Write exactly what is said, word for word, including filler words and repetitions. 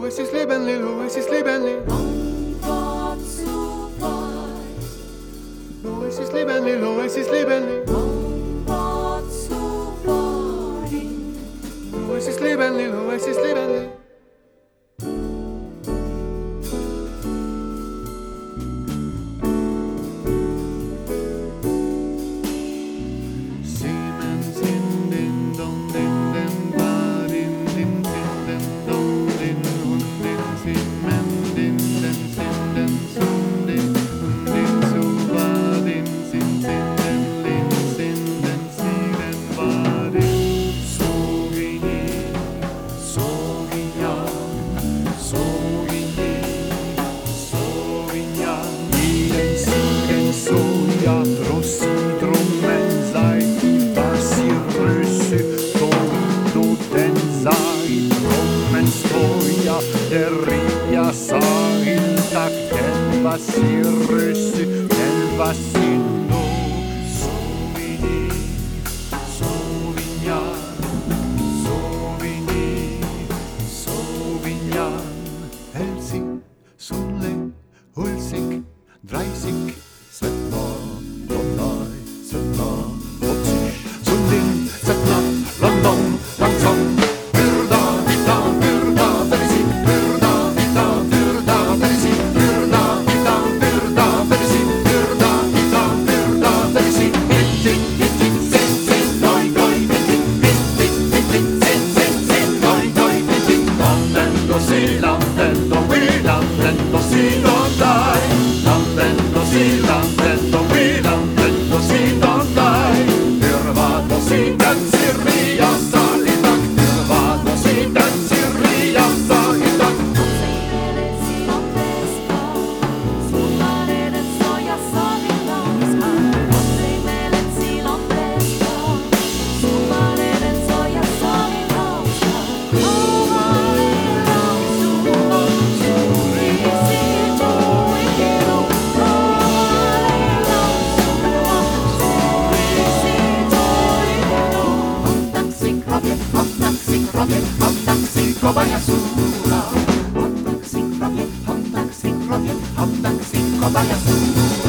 es ist Leben, Lilo, es ist Leben, Wat zu weit, Lilo, es ist Leben, Lilo, es ist Leben, wat zu wohin. Lilo, es ist Leben, Lilo, es ist Leben. Der ria saintak den vasirrysy den vasindo Sauvigny, Sauvignon, Sauvigny, Sauvignon. Helsing, Sunle, Hulsing, Dreisig, Svetna, Lonnai, Svetna, Leipzig, Sundin, Setna, London, Langsam. Hot taxi, rocket, hot taxi, rocket, hot taxi, rocket, hot taxi,